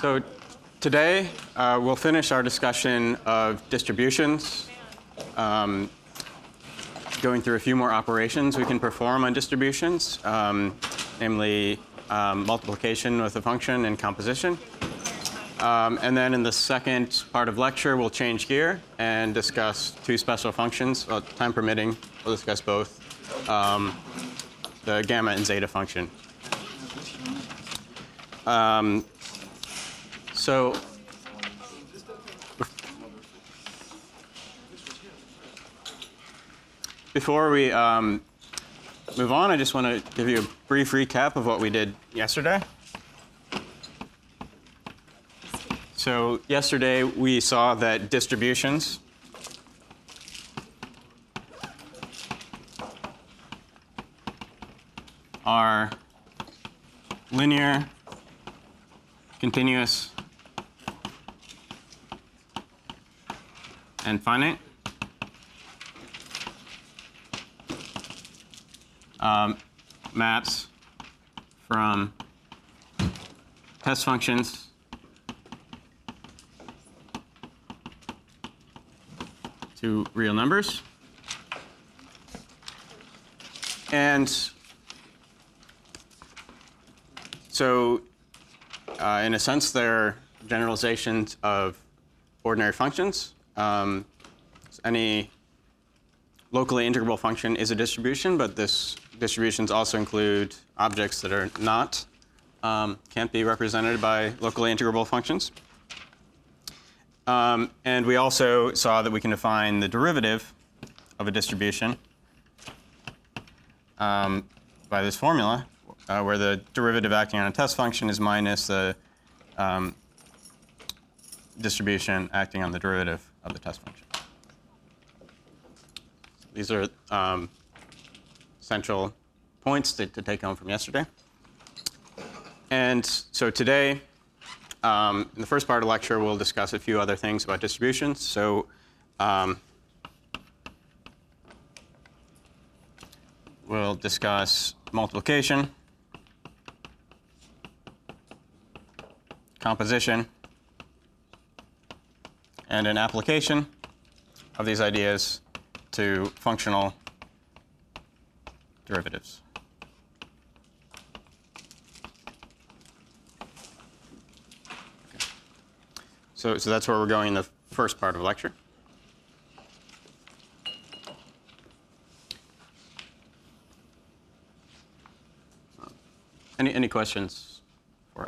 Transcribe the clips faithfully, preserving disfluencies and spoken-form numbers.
So today, uh, we'll finish our discussion of distributions, um, going through a few more operations we can perform on distributions, um, namely um, multiplication with a function and composition. Um, and then in the second part of lecture, we'll change gear and discuss two special functions. Well, time permitting, we'll discuss both, um, the gamma and zeta function. Um, so before we um, move on, I just want to give you a brief recap of what we did yesterday. So yesterday we saw that distributions are linear, continuous, and finite. Um, maps from test functions to real numbers. And so uh, in a sense, they're generalizations of ordinary functions. Um, any locally integrable function is a distribution, but this distributions also include objects that are not, um, can't be represented by locally integrable functions. Um, and we also saw that we can define the derivative of a distribution um, by this formula, uh, where the derivative acting on a test function is minus the um, distribution acting on the derivative of the test function. These are um, central points to, to take home from yesterday. And so today, um, in the first part of the lecture, we'll discuss a few other things about distributions. So um, we'll discuss multiplication, composition, and an application of these ideas to functional derivatives. Okay. So, so that's where we're going in the first part of the lecture. Any, any questions for it?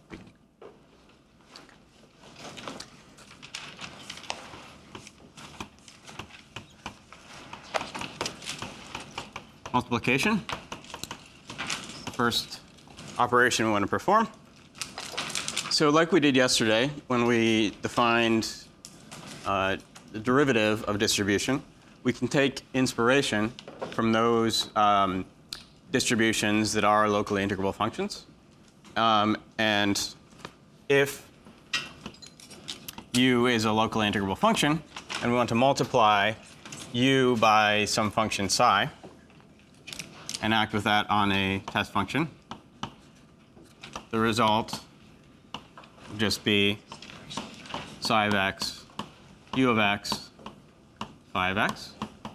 Multiplication, first operation we want to perform. So like we did yesterday when we defined uh, the derivative of distribution, we can take inspiration from those um, distributions that are locally integrable functions. Um, and if u is a locally integrable function, and we want to multiply u by some function psi, and act with that on a test function, the result would just be psi of x, u of x, phi of x,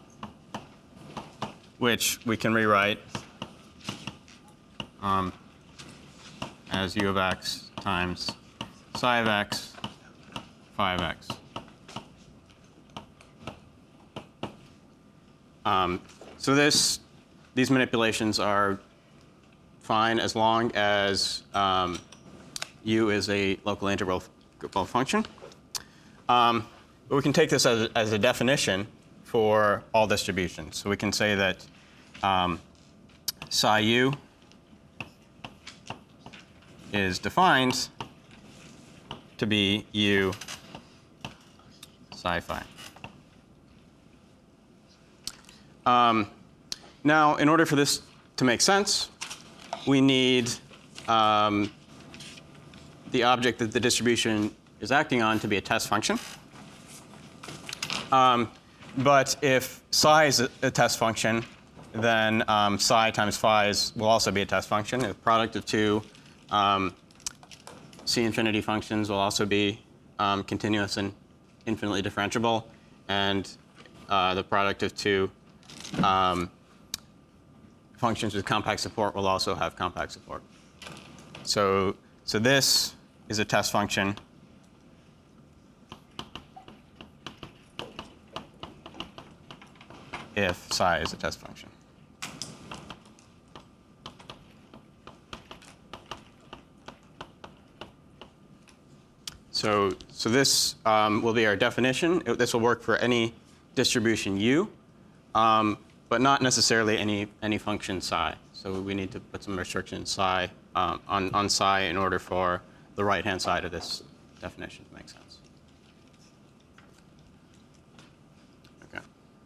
which we can rewrite um, as u of x times psi of x, phi of x. Um, so this These manipulations are fine as long as um, u is a locally integrable function. Um, but we can take this as a, as a definition for all distributions. So we can say that um, psi u is defined to be u psi phi. Um, Now, in order for this to make sense, we need um, the object that the distribution is acting on to be a test function. Um, but if psi is a, a test function, then um, psi times phi is, will also be a test function. The product of two um, C infinity functions will also be um, continuous and infinitely differentiable, and uh, the product of two um, functions with compact support will also have compact support. So, so this is a test function if psi is a test function. So, so this um, will be our definition. It, this will work for any distribution u, um, but not necessarily any, any function psi. So we need to put some restriction psi um, on, on psi in order for the right-hand side of this definition to make sense. Okay.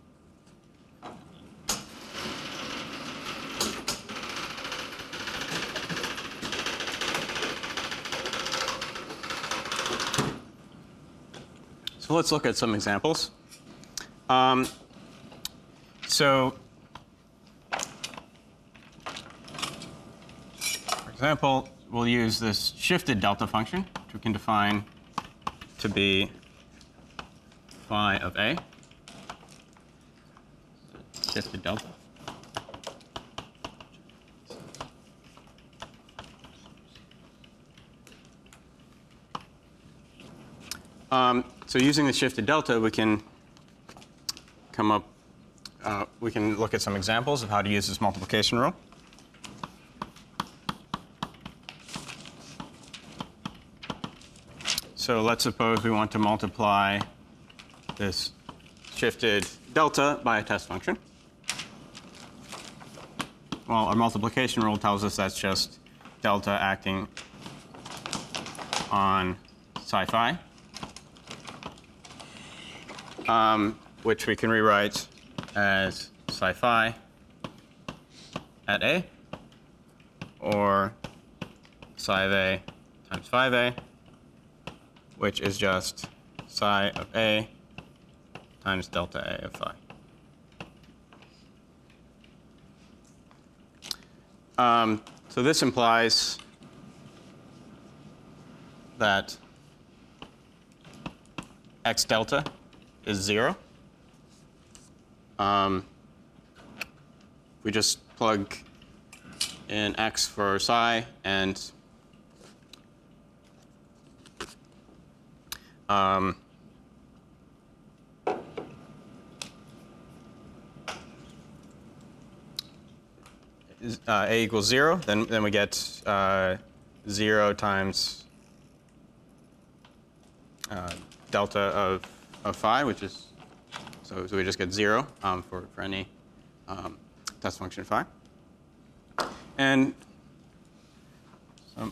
So let's look at some examples. Um, so, for example, we'll use this shifted delta function, which we can define to be phi of A. Shifted delta. Um, so using the shifted delta, we can come up, uh, we can look at some examples of how to use this multiplication rule. So let's suppose we want to multiply this shifted delta by a test function. Well, our multiplication rule tells us that's just delta acting on psi phi. Um, which we can rewrite as psi phi at A, or psi of A times phi of A, which is just psi of A times delta A of phi. Um, so this implies that x delta is zero. Um, we just plug in x for psi and um, uh, a equals zero, then then we get uh, zero times uh, delta of of phi, which is so, so we just get zero um, for for any um, test function phi, and um,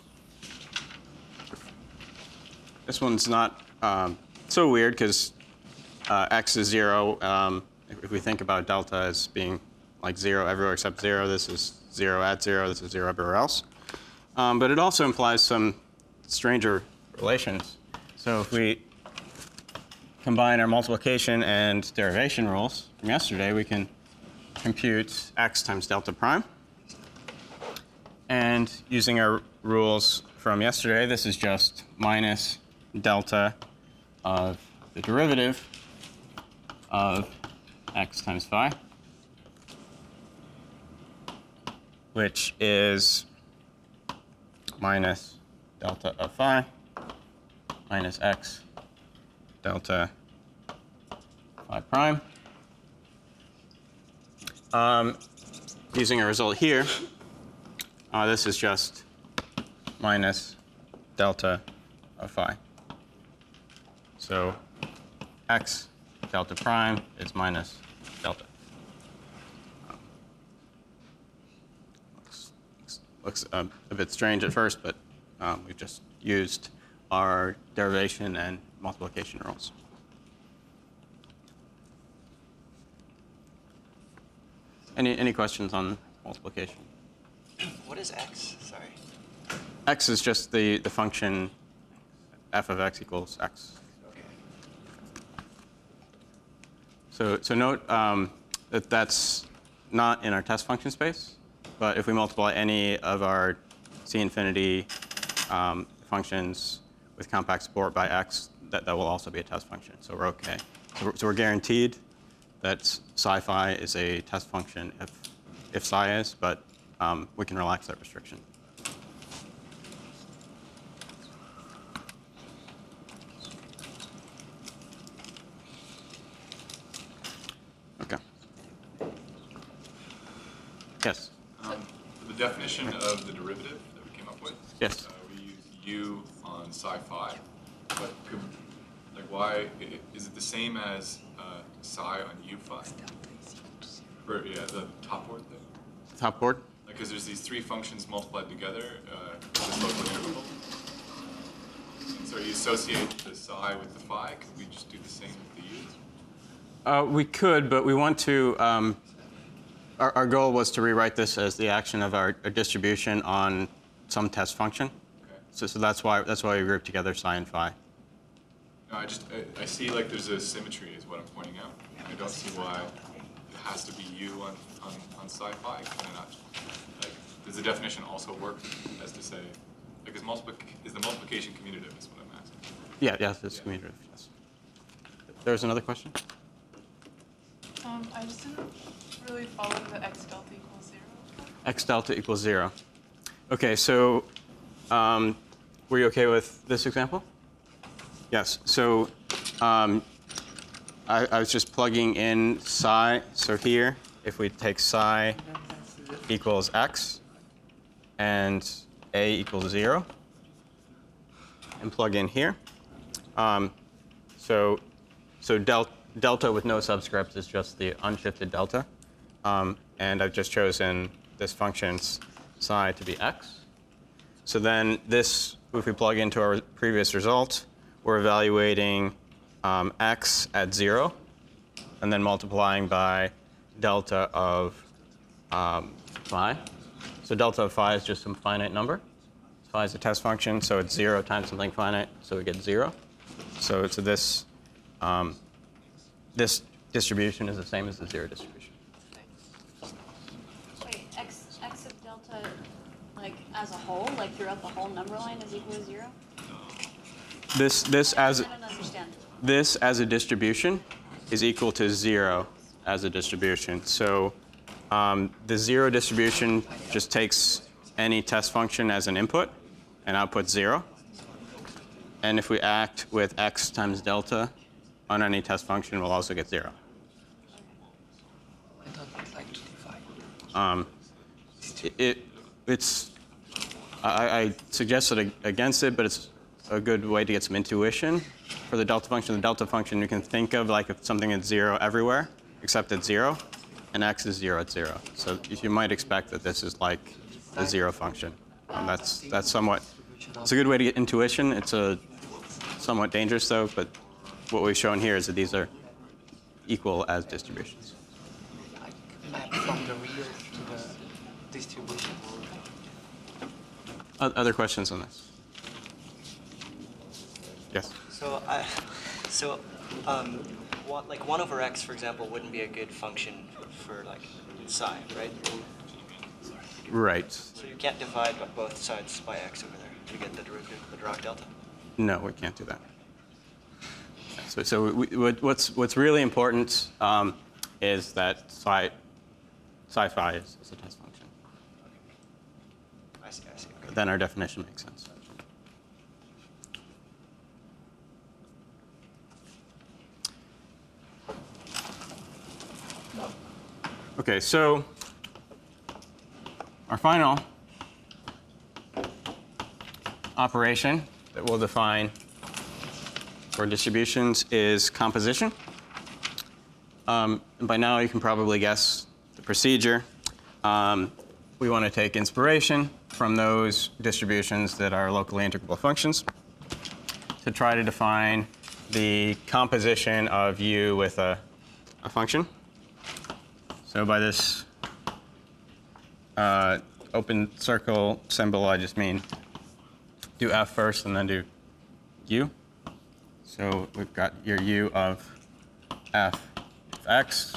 this one's not um, so weird because uh, x is zero. Um, if, if we think about delta as being like zero everywhere except zero, this is zero at zero, this is zero everywhere else. Um, but it also implies some stranger relations. So if we combine our multiplication and derivation rules from yesterday, we can compute x times delta prime. And using our rules from yesterday, this is just minus delta of the derivative of x times phi, which is minus delta of phi minus x delta phi prime. Um, using a result here, uh, this is just minus delta of phi. So x delta prime is minus delta. Um, looks looks uh, a bit strange at first, but um, we've just used our derivation and multiplication rules. Any any questions on multiplication? What is x? Sorry. X is just the the function f of x equals x. Okay. So so note um, that that's not in our test function space, but if we multiply any of our C infinity um, functions with compact support by x, that, that will also be a test function. So we're OK. So we're, so we're guaranteed that psi phi is a test function if, if psi is, but um, we can relax that restriction. OK. Yes? Um, for the definition of the derivative that we came up with, Yes. uh, we use u on psi phi, but could, like why, i- is it the same as uh, psi on u phi? For, yeah, the top word there? Top board? Like, because there's these three functions multiplied together uh, with local interval. And so you associate the psi with the phi, could we just do the same with the u? Uh, we could, but we want to, um, our, our goal was to rewrite this as the action of our, our distribution on some test function. Okay. So, so that's why that's why we grouped together psi and phi. No, I just, I, I see like there's a symmetry is what I'm pointing out. I don't see why it has to be u on, on, on psi phi. Can I not, like, does the definition also work as to say, like, is, multiplic is the multiplication commutative is what I'm asking. Yeah, yes, it's Yeah. commutative, yes. There's another question? Um, I just didn't really follow the x delta equals zero. X delta equals zero. OK, so um, were you OK with this example? Yes. So um, I, I was just plugging in psi. So here, if we take psi equals x and a equals zero, and plug in here. Um, so so del delta with no subscripts is just the unshifted delta. Um, and I've just chosen this function's psi to be x. So then this, if we plug into our previous result, we're evaluating um, x at zero, and then multiplying by delta of um, phi. So delta of phi is just some finite number. Phi is a test function, so it's zero times something finite, so we get zero. So it's this, um, this distribution is the same as the zero distribution. Wait, x x of delta, like as a whole, like throughout the whole number line, is equal to zero? This, this as I don't understand. this as a distribution is equal to zero as a distribution. So um, the zero distribution just takes any test function as an input and outputs zero. And if we act with x times delta on any test function, we'll also get zero. Um, it, it, it's, I, I suggested against it, but it's a good way to get some intuition for the delta function. The delta function you can think of like if something is zero everywhere, except at zero, and x is zero at zero. So you might expect that this is like a zero function. Um, that's that's somewhat. It's a good way to get intuition. It's a somewhat dangerous though, but what we've shown here is that these are equal as distributions. Like map from the real to the distribution. O- Other questions on this? Yes. So I, so um, one, like one over x, for example, wouldn't be a good function for like psi, right? Right. So you can't divide by both sides by x over there to get the derivative of the Dirac delta. No, we can't do that. So, so we, what- what's what's really important um, is that psi, psi phi is, is a test function. I see. I see. Okay. Then our definition makes sense. Okay, so our final operation that we'll define for distributions is composition. Um, and by now you can probably guess the procedure. Um, we want to take inspiration from those distributions that are locally integrable functions to try to define the composition of u with a, a function. So by this uh, open circle symbol, I just mean do f first and then do u. So we've got your u of f of x,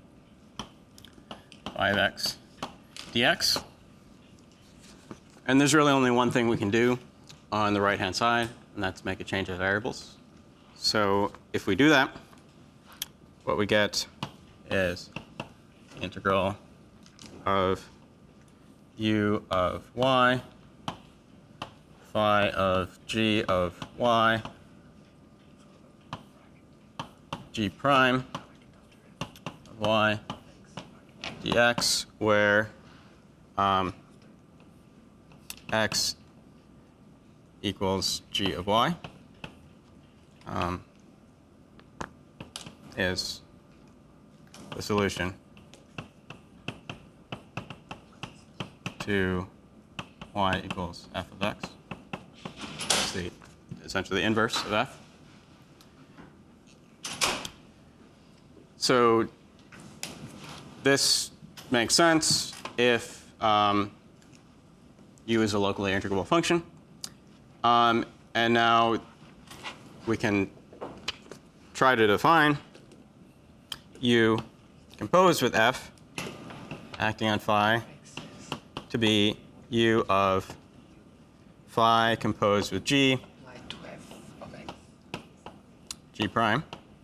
phi of x dx. And there's really only one thing we can do on the right-hand side, and that's make a change of variables. So if we do that, what we get is the integral of u of y, phi of g of y, g prime of y dx, where um, x equals g of y um, is the solution to y equals f of x. It's the, essentially the inverse of f. So this makes sense if um, u is a locally integrable function. Um, and now we can try to define u composed with f acting on phi to be u of phi composed with g, Like to f of x. g prime.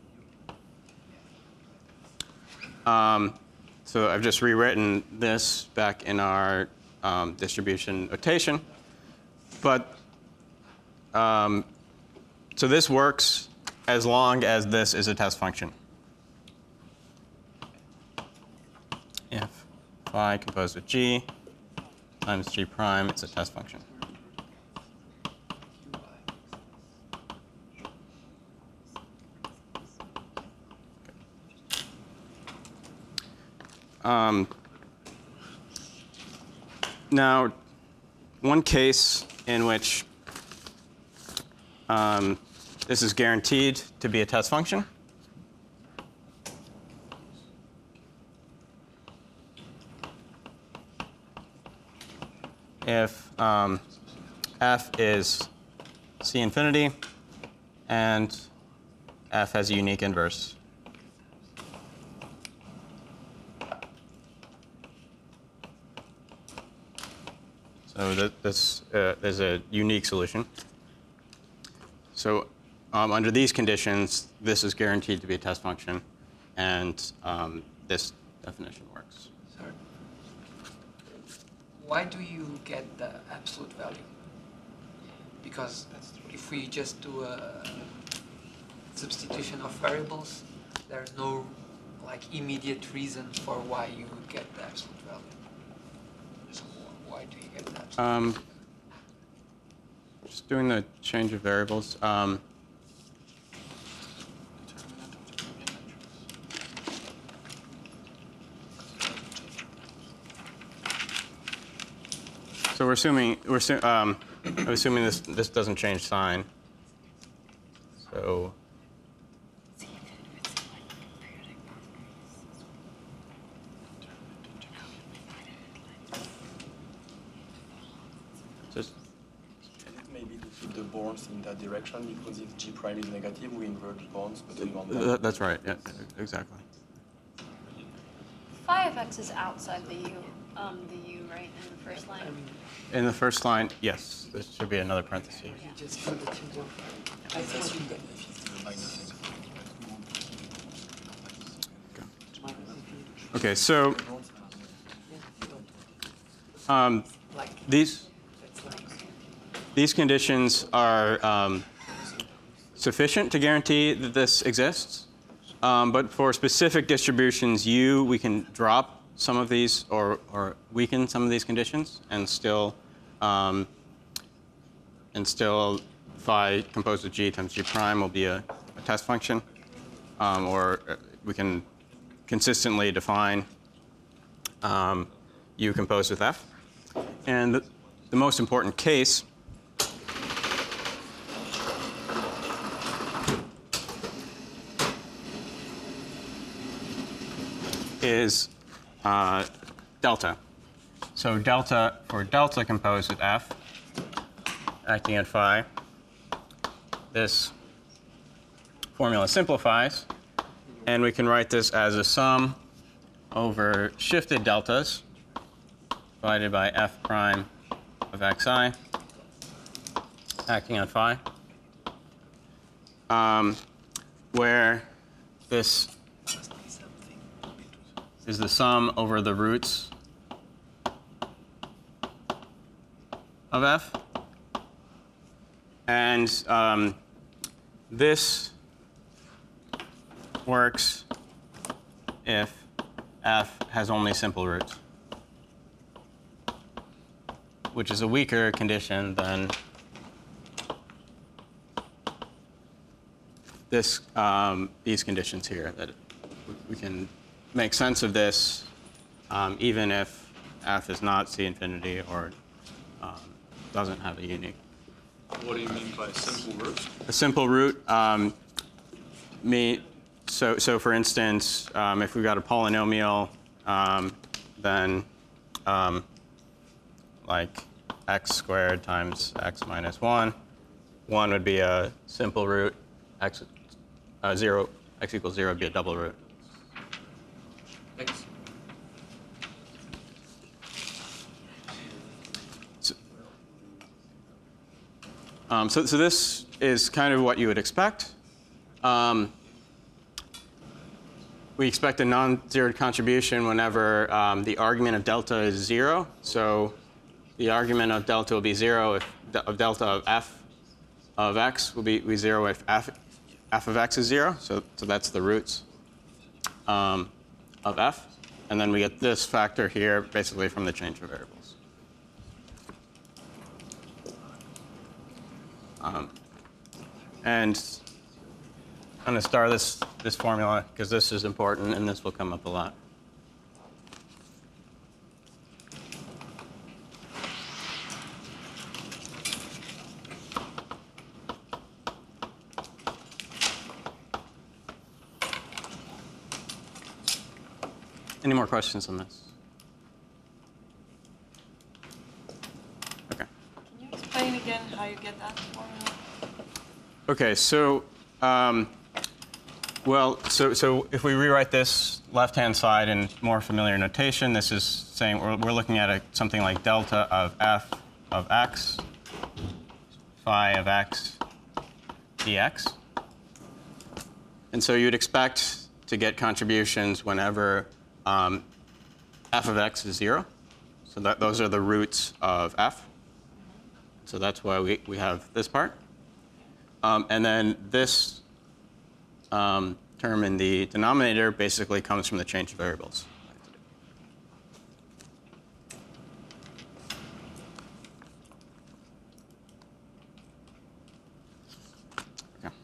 Um, so I've just rewritten this back in our um, distribution notation. But um, so this works as long as this is a test function. If phi composed with g times g prime is a test function. Um, now, one case in which um, this is guaranteed to be a test function if um, f is C infinity and f has a unique inverse. So that, this uh, is a unique solution. So um, under these conditions, this is guaranteed to be a test function, and um, this definition works. Sorry. Why do you get the absolute value? Because if we just do a substitution of variables, there's no like immediate reason for why you would get the absolute value. So why do you get the absolute Um, value? just doing the change of variables. Um, so we're assuming we're assu- um, I'm assuming this this doesn't change sign. So just Maybe to flip the bonds in that direction, because if G prime is negative, we invert the bonds, but we want th- that's right. Yeah, exactly. Phi of x is outside the u, um, the u, right, in the first line. I mean, In the first line, yes, there should be another parenthesis. you just put the two of I assume that Okay, so um, like these it's like these conditions are um, sufficient to guarantee that this exists. Um, but for specific distributions u, we can drop some of these or, or weaken some of these conditions and still um, and still phi composed with g times g prime will be a, a test function. Um, or we can consistently define um, u composed with f. And the, the most important case is uh, delta. So delta, for delta composed with f, acting on phi, this formula simplifies, and we can write this as a sum over shifted deltas divided by f prime of xi acting on phi, um, where this is the sum over the roots of f. And um, this works if f has only simple roots, which is a weaker condition than this, um, these conditions here, that we can make sense of this um, even if f is not C infinity or um, doesn't have a unique. What do you mean by simple root? A simple root, um, me, so, so for instance, um, if we got a polynomial, um, then um, like x squared times x minus one, one would be a simple root, x, uh, zero, x equals zero would be a double root. X. So, um, so, so this is kind of what you would expect. Um, we expect a non-zeroed contribution whenever um, the argument of delta is zero. So the argument of delta will be zero if de of delta of f of x will be, be zero if f, f of x is zero. So, so that's the roots um, of f. And then we get this factor here basically from the change of variables. Um, and I'm going to star this, this formula because this is important and this will come up a lot. Any more questions on this? Okay. Can you explain again how you get that formula? Okay, so, um, well, so, so if we rewrite this left-hand side in more familiar notation, this is saying we're, we're looking at a, something like delta of f of x, phi of x dx. And so you'd expect to get contributions whenever um, f of x is zero. So that, those are the roots of f. So that's why we, we have this part. Um, and then this um, term in the denominator basically comes from the change of variables. Okay.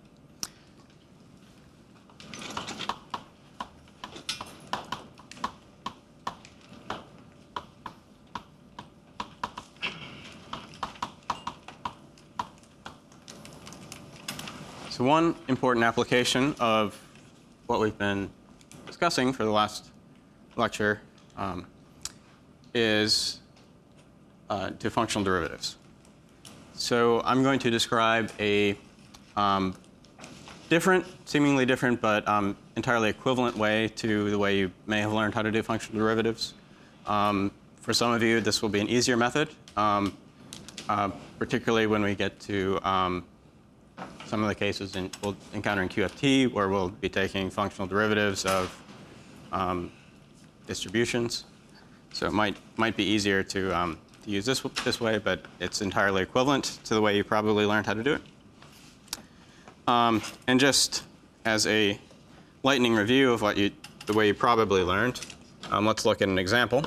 So one important application of what we've been discussing for the last lecture um, is uh, to functional derivatives. So I'm going to describe a um, different, seemingly different, but um, entirely equivalent way to the way you may have learned how to do functional derivatives. Um, for some of you, this will be an easier method, um, uh, particularly when we get to um, some of the cases in, we'll encounter in Q F T where we'll be taking functional derivatives of um, distributions. So it might, might be easier to, um, to use this, this way, but it's entirely equivalent to the way you probably learned how to do it. Um, and just as a lightning review of what you, the way you probably learned, um, let's look at an example.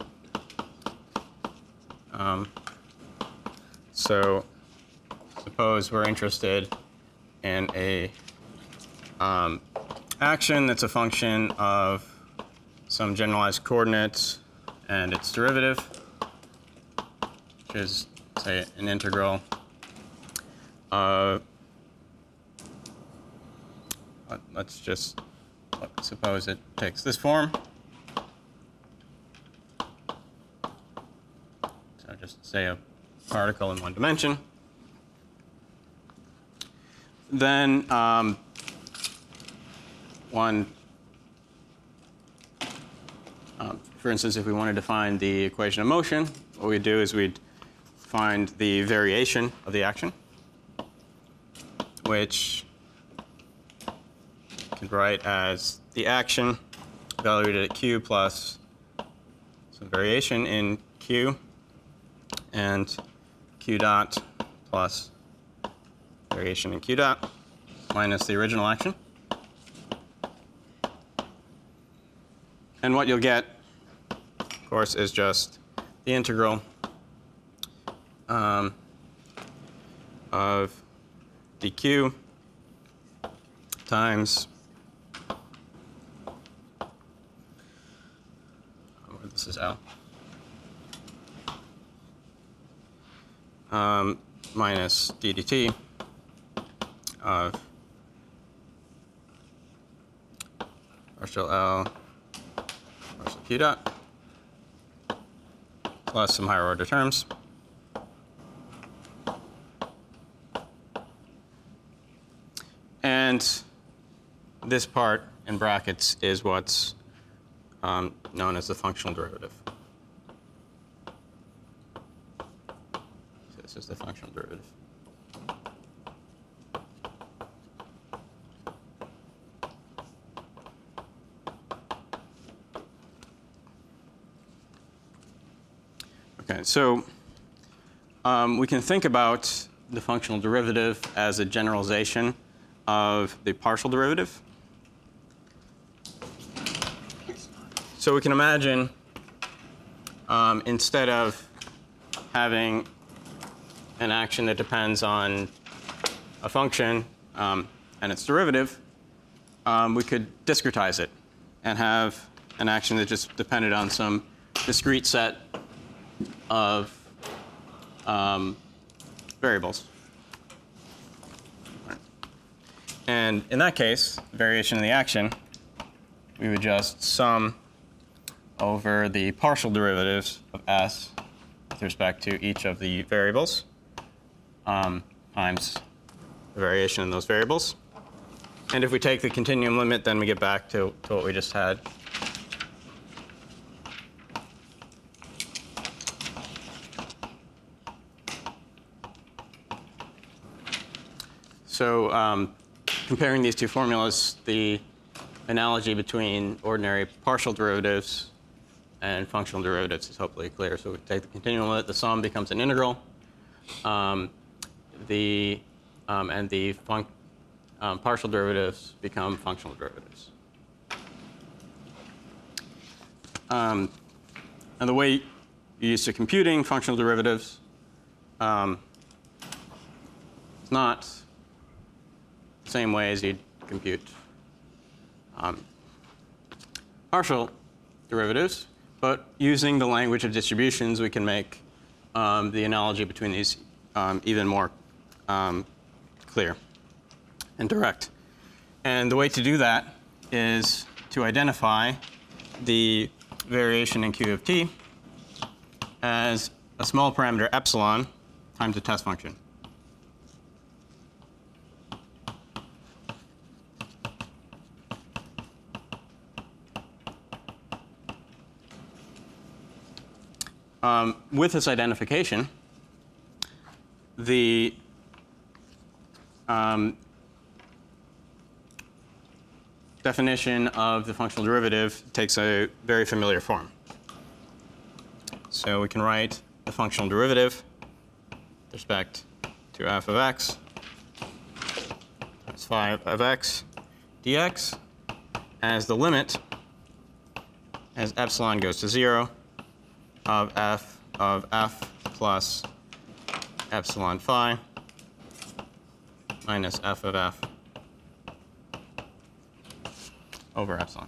Um, so suppose we're interested in a um, action that's a function of some generalized coordinates and its derivative, which is, say, an integral of, let's just suppose it takes this form. So just say a particle in one dimension. Then um, one, um, for instance, if we wanted to find the equation of motion, what we'd do is we'd find the variation of the action, which you can write as the action evaluated at Q plus some variation in Q, and Q dot plus variation in Q dot minus the original action. And what you'll get, of course, is just the integral um, of dq times, this is L, um, minus d dt of partial L partial Q dot plus some higher order terms. And this part in brackets is what's um, known as the functional derivative. So this is the functional derivative. Okay, so um, we can think about the functional derivative as a generalization of the partial derivative. So we can imagine um, instead of having an action that depends on a function um, and its derivative, um, we could discretize it and have an action that just depended on some discrete set of um, variables. And in that case, variation in the action, we would just sum over the partial derivatives of s with respect to each of the variables um, times the variation in those variables. And if we take the continuum limit, then we get back to, to what we just had. So um, comparing these two formulas, the analogy between ordinary partial derivatives and functional derivatives is hopefully clear. So we take the continuum limit, the sum becomes an integral, um, the, um, and the func um, partial derivatives become functional derivatives. Um, and the way you're used to computing functional derivatives, um, it's not the same way as you'd compute um, partial derivatives, but using the language of distributions, we can make um, the analogy between these um, even more um, clear and direct. And the way to do that is to identify the variation in Q of t as a small parameter epsilon times a test function. Um, with this identification, the um, definition of the functional derivative takes a very familiar form. So we can write the functional derivative with respect to f of x times phi of x dx as the limit as epsilon goes to zero of f of f plus epsilon phi minus f of f over epsilon.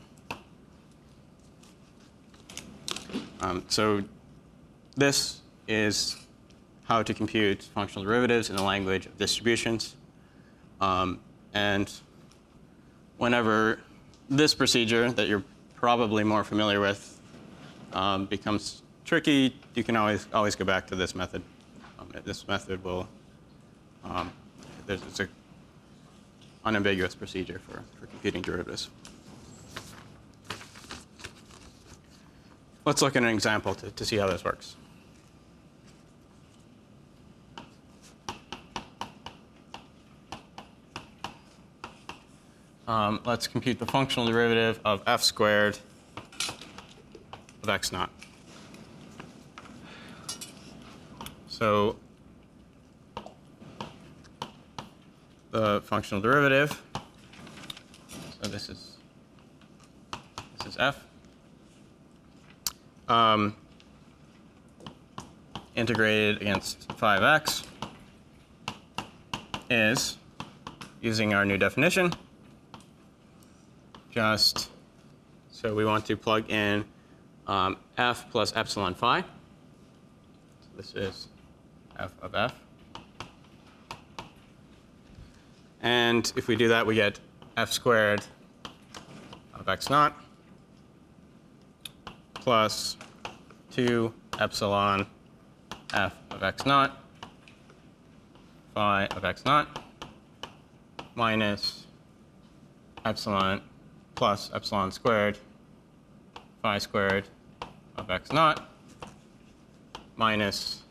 Um, so this is how to compute functional derivatives in the language of distributions. Um, and whenever this procedure that you're probably more familiar with um, becomes tricky, you can always always go back to this method. Um, this method will, um, there's it's a unambiguous procedure for, for computing derivatives. Let's look at an example to, to see how this works. um, let's compute the functional derivative of f squared of x naught. So the functional derivative, so this is this is f. Um, integrated against five x is, using our new definition, just, so we want to plug in um, f plus epsilon phi. So this is f of f. And if we do that, we get f squared of x naught plus two epsilon f of x naught phi of x naught minus epsilon plus epsilon squared phi squared of x naught minus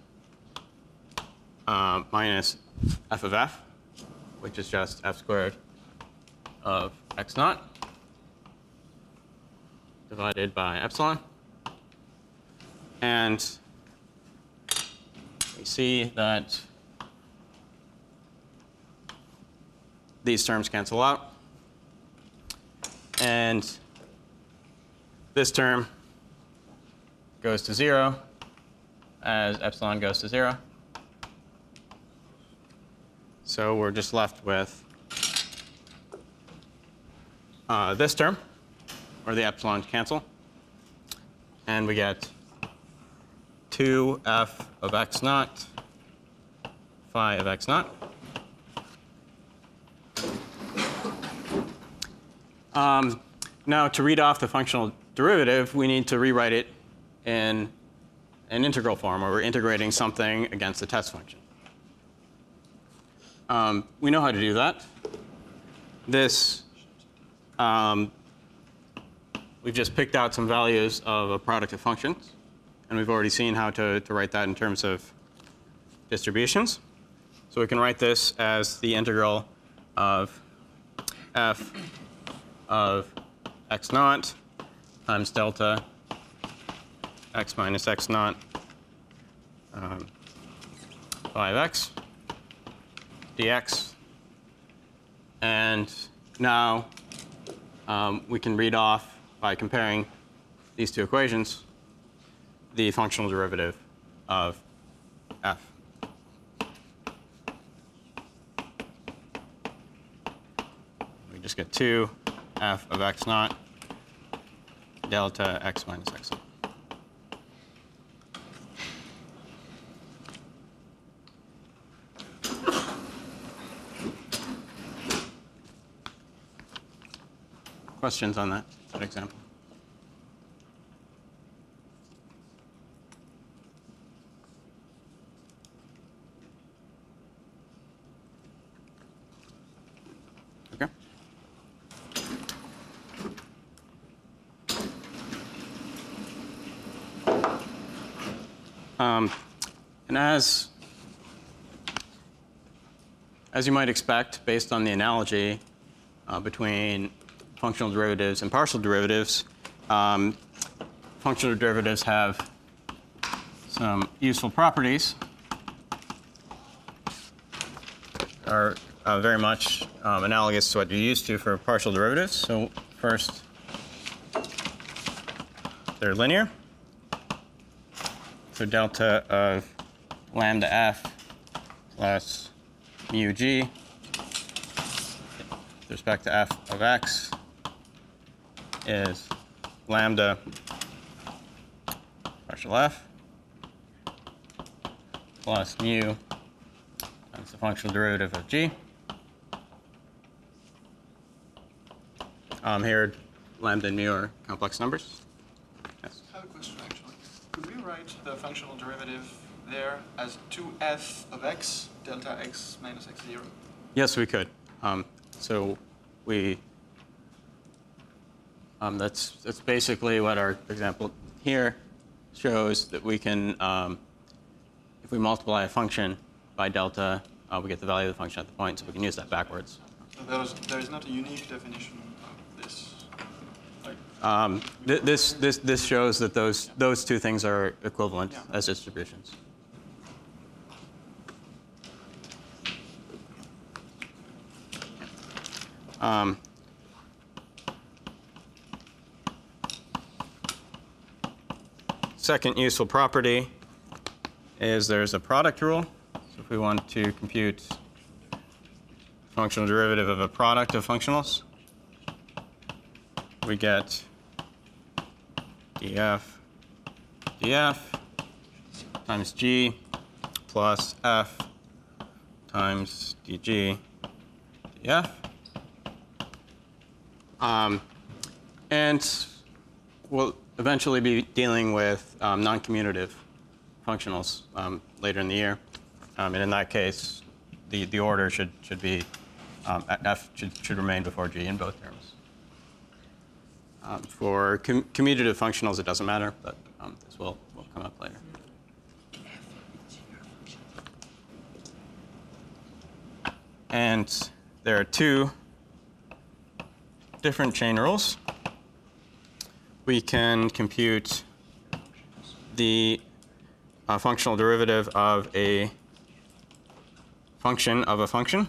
um, minus f of f, which is just f squared of x naught divided by epsilon. And we see that these terms cancel out. And this term goes to zero as epsilon goes to zero. So we're just left with uh, this term, where the epsilons cancel. And we get two f of x naught phi of x naught. Um, now, to read off the functional derivative, we need to rewrite it in an integral form, where we're integrating something against the test function. Um, we know how to do that. This, um, we've just picked out some values of a product of functions, and we've already seen how to, to write that in terms of distributions. So we can write this as the integral of f of x naught times delta x minus x naught um, phi of x dx. And now um, we can read off, by comparing these two equations, the functional derivative of f. We just get two f of x naught delta x minus x naught. Questions on that, that example? Okay. Um, and as as you might expect, based on the analogy uh, between functional derivatives and partial derivatives, um, functional derivatives have some useful properties, are uh, very much um, analogous to what you're used to for partial derivatives. So first, they're linear. So delta of lambda f plus mu g with respect to f of x is lambda partial f plus mu times the functional derivative of g. Um, here, lambda and mu are complex numbers. Yes. I have a question, actually. Could we write the functional derivative there as two f of x delta x minus x zero? Yes, we could. Um, so we um, that's that's basically what our example here shows, that we can, um, if we multiply a function by delta, uh, we get the value of the function at the point, so we can use that backwards. So there is, there is not a unique definition of this. Like, Um, th- this, this, this shows that those, those two things are equivalent Yeah. as distributions. Um, second useful property is there's a product rule. So if we want to compute functional derivative of a product of functionals, we get df df times g plus f times dg df. Um, and we'll eventually be dealing with um, non-commutative functionals um, later in the year. Um, and in that case, the, the order should, should be, um, f should, should remain before g in both terms. Um, for com commutative functionals, it doesn't matter, but um, this will, will come up later. And there are two different chain rules. We can compute the uh, functional derivative of a function of a function.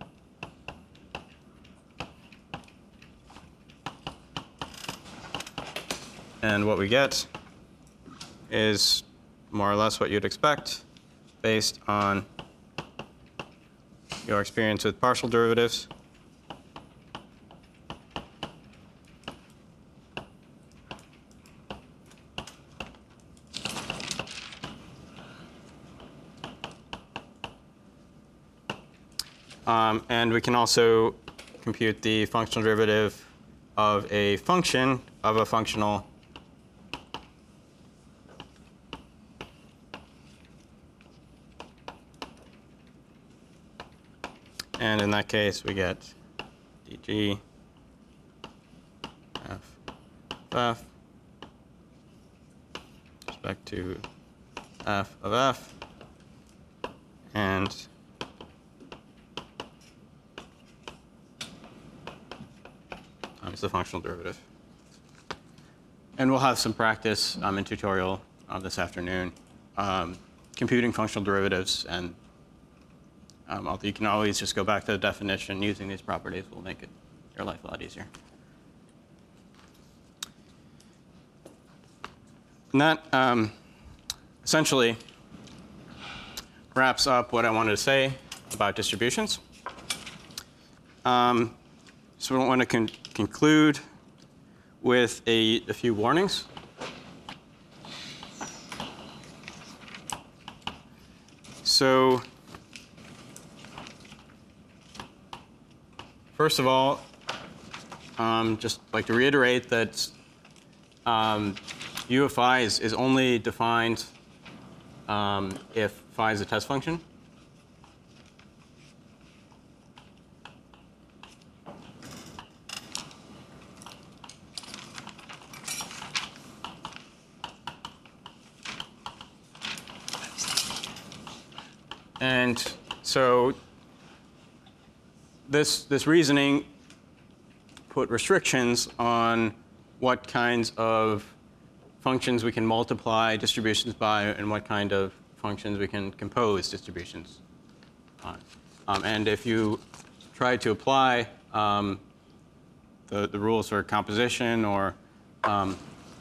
And what we get is more or less what you'd expect based on your experience with partial derivatives. Um, and we can also compute the functional derivative of a function of a functional and in that case we get dg f of f with respect to f of f and times the functional derivative. And we'll have some practice um, in tutorial um, this afternoon um, computing functional derivatives, and um, although you can always just go back to the definition, using these properties will make it your life a lot easier. And that um, essentially wraps up what I wanted to say about distributions. Um, so I want to con conclude with a, a few warnings. So first of all, um, just like to reiterate that um, U of phi is, is only defined um, if phi is a test function. And so this, this reasoning put restrictions on what kinds of functions we can multiply distributions by and what kind of functions we can compose distributions on. Um, and if you try to apply um, the, the rules for composition or, um,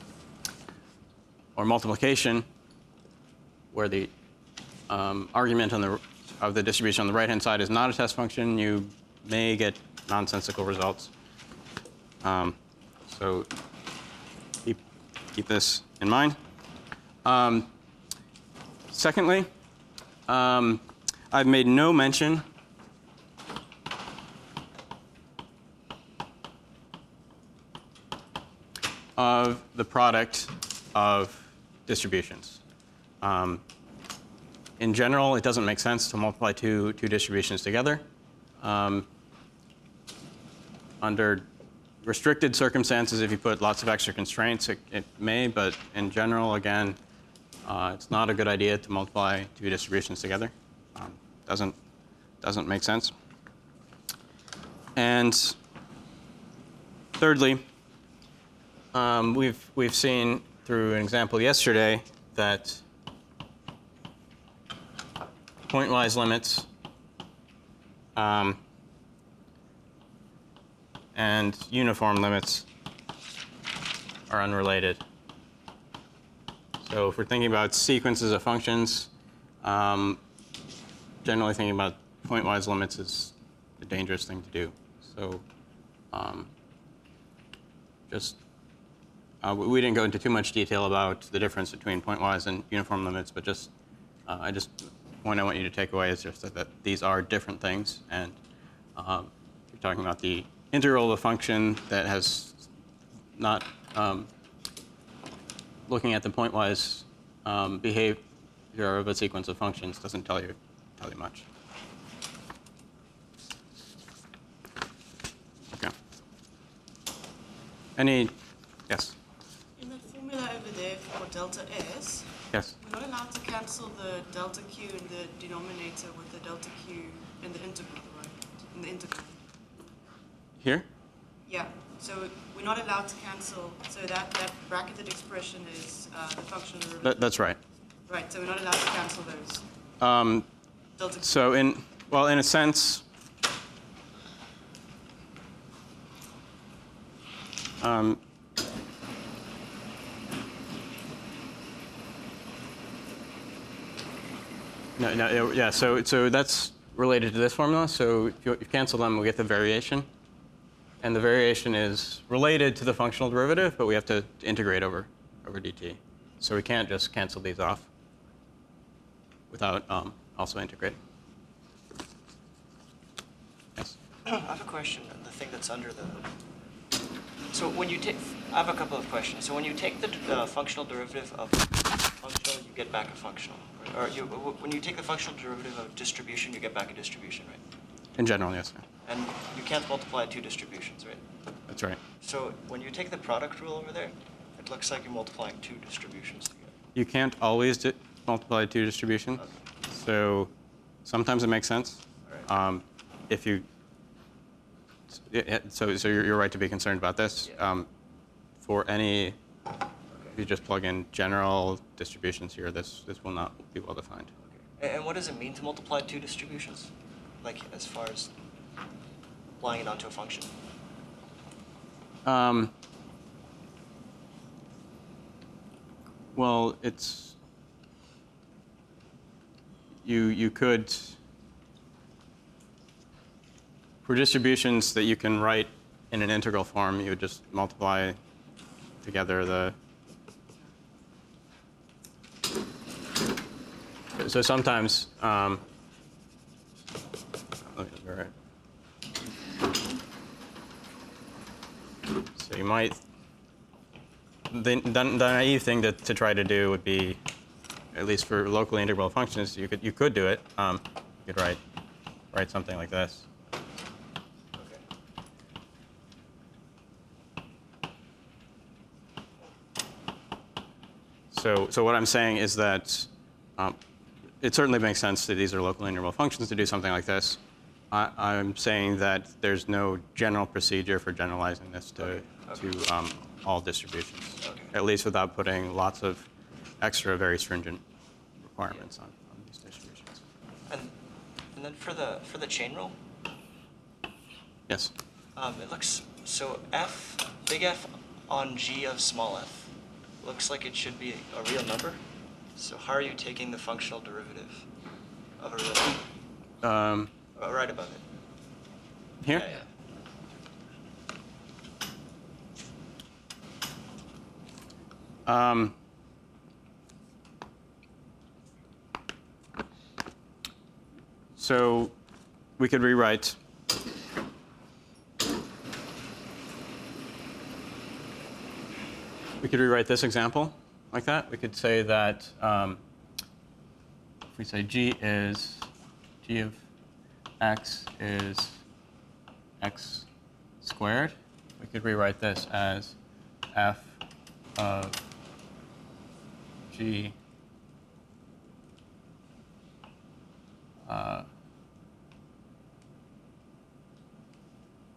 or multiplication, where the um, argument on the, of the distribution on the right-hand side is not a test function, you may get nonsensical results. Um, so keep, keep this in mind. Um, secondly, um, I've made no mention of the product of distributions. Um, in general, it doesn't make sense to multiply two, two distributions together. Um, under restricted circumstances, if you put lots of extra constraints, it, it may, but in general, again, uh, it's not a good idea to multiply two distributions together. Um, doesn't, doesn't make sense. And thirdly, um, we've, we've seen through an example yesterday that pointwise limits um, and uniform limits are unrelated. So if we're thinking about sequences of functions, um, generally thinking about pointwise limits is a dangerous thing to do. So um, just, uh, we didn't go into too much detail about the difference between pointwise and uniform limits, but just, uh, I just, point I want you to take away is just that, that these are different things. And um, you're talking about the integral of a function that has not, um, looking at the pointwise um, behavior of a sequence of functions doesn't tell you, tell you much. Okay. Any, yes? In that formula over there for delta S, Yes? we're not allowed to cancel the delta Q in the denominator with the delta Q in the integral, right? In the integral. Here? Yeah, so we're not allowed to cancel, so that, that bracketed expression is uh, the functional derivative. That, that's right. Right, so we're not allowed to cancel those. Um, Delta Q. so in, well, in a sense, um, no, no, yeah, so, so that's related to this formula. So if you, if you cancel them, we get the variation. And the variation is related to the functional derivative, but we have to integrate over, over dt. So we can't just cancel these off without um, also integrating. Yes? I have a question, the thing that's under the... So when you take... I have a couple of questions. So when you take the uh, functional derivative of functional, you get back a functional. Or you, when you take the functional derivative of distribution, you get back a distribution, right? In general, yes. Sir. And you can't multiply two distributions, right? That's right. So when you take the product rule over there, it looks like you're multiplying two distributions together. You can't always di multiply two distributions. Okay. So sometimes it makes sense. All right. Um, if you, so, so you're, you're right to be concerned about this. Yeah. Um, for any, Okay. if you just plug in general distributions here, this, this will not be well defined. Okay. And, and what does it mean to multiply two distributions? Like as far as applying it onto a function? Um, well, it's, you, you could, for distributions that you can write in an integral form, you would just multiply together the, so sometimes, um, let me, all right. So you might, the, the, the naive thing to, to try to do would be, at least for locally integrable functions, you could, you could do it. Um, you could write, write something like this. Okay. So, so what I'm saying is that um, it certainly makes sense that these are locally integrable functions to do something like this. I, I'm saying that there's no general procedure for generalizing this to, Okay. Okay. to um, all distributions, Okay. at least without putting lots of extra, very stringent requirements on, on these distributions. And and then for the for the chain rule, Yes. um, it looks so F big F on G of small f looks like it should be a real number. So how are you taking the functional derivative of a real number? Um, Oh, right above it. here? Yeah, yeah. Um, so we could rewrite we could rewrite this example like that. We could say that um, if we say g is g of x is x squared, we could rewrite this as f of g uh,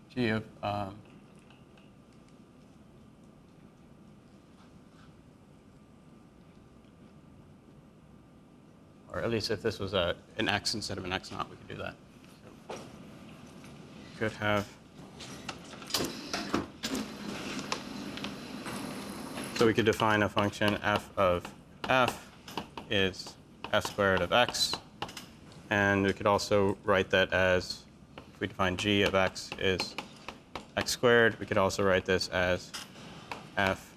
g of, um, or at least if this was a, an x instead of an x naught, we could do that. So could have, so we could define a function f of f is f squared of x, and we could also write that as, if we define g of x is x squared, we could also write this as f,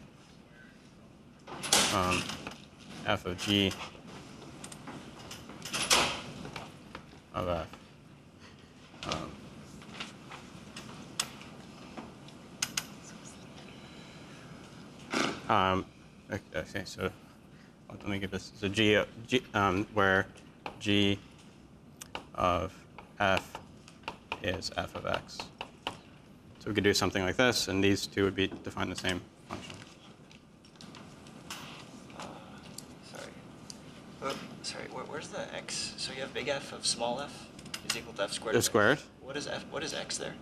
um, f of g of f. Um, um, okay, so let me give this. So g, g um, where g of f is f of x. So we could do something like this, and these two would be define the same function. Uh, sorry. Oh, sorry. Where, where's the x? So you have big F of small f is equal to f squared. F of squared. X. What is f? What is x there?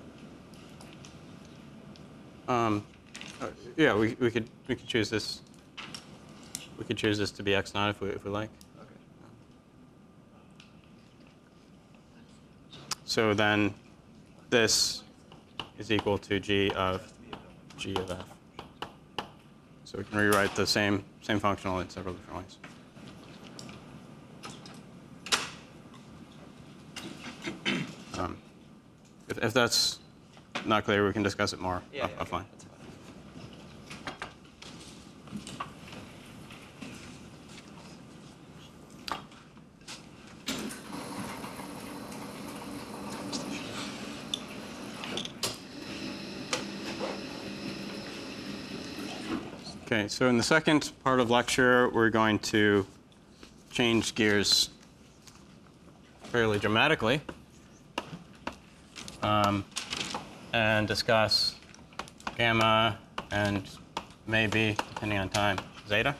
Um, uh, yeah, we we could we could choose this. We could choose this to be x naught if we if we like. Okay. So then, this is equal to g of g of f. So we can rewrite the same same functional in several different ways. Um, if, if that's not clear, we can discuss it more Yeah, off- yeah, okay, offline. that's fine. Okay, so in the second part of lecture, we're going to change gears fairly dramatically um, and discuss gamma and maybe, depending on time, zeta.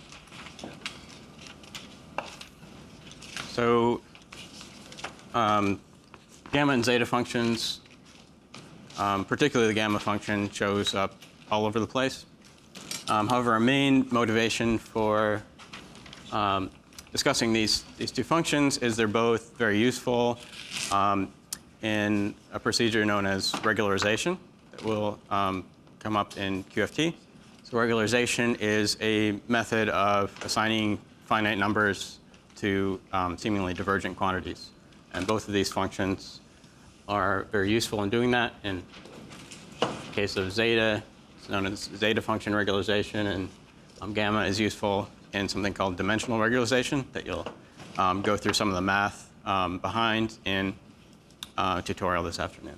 So um, gamma and zeta functions, um, particularly the gamma function, shows up all over the place. Um, however, our main motivation for um, discussing these, these two functions is they're both very useful um, in a procedure known as regularization that will um, come up in Q F T. So regularization is a method of assigning finite numbers to um, seemingly divergent quantities. And both of these functions are very useful in doing that. In the case of zeta, it's known as zeta function regularization, and um, gamma is useful in something called dimensional regularization that you'll um, go through some of the math um, behind in uh, a tutorial this afternoon.